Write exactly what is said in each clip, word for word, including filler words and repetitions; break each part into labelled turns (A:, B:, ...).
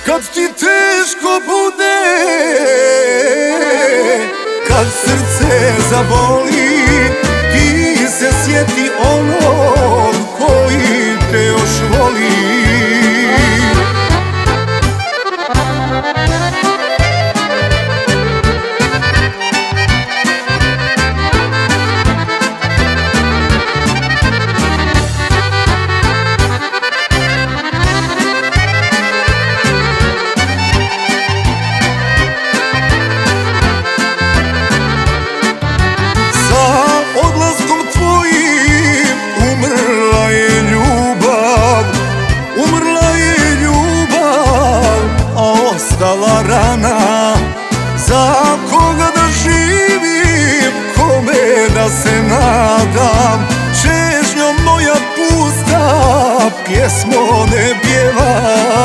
A: Kad ti teško bude, kad srce zaboli, ti se sjeti onog koji te još voli. Ostala rana, za koga da živim, kome da se nadam. Čežnjo moja pusta, pjesmo ne pjevana.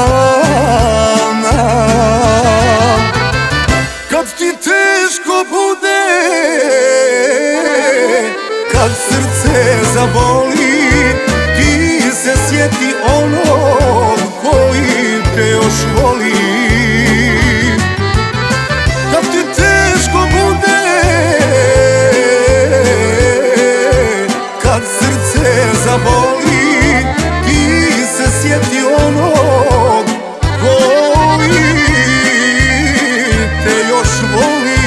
A: Kad ti teško bude, kad srce zaboli, ti se sjeti onog koji te još voli. Zaboli, ti se sjeti onog koji te još voli.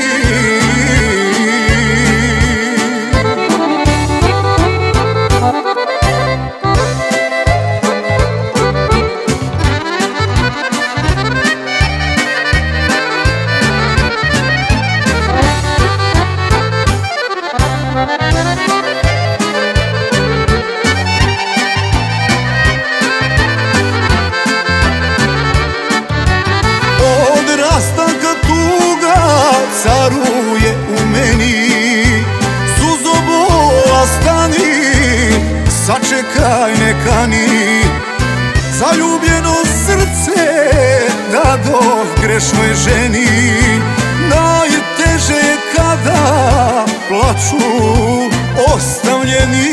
A: Caruje u meni, suzobola stani, sačekaj ne kani. Zaljubljeno srce dado grešnoj ženi, najteže je kada plaču ostavljeni.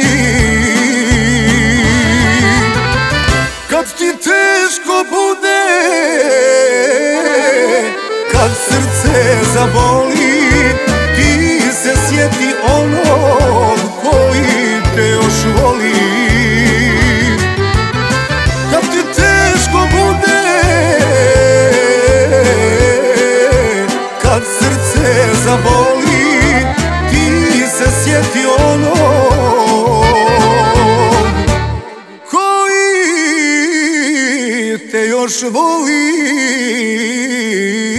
A: Kad ti teško bude, kad srce zaboli, ti se sjeti onog koji te još voli. Kad ti teško bude, kad srce zaboli, ti se sjeti onog koji te još voli.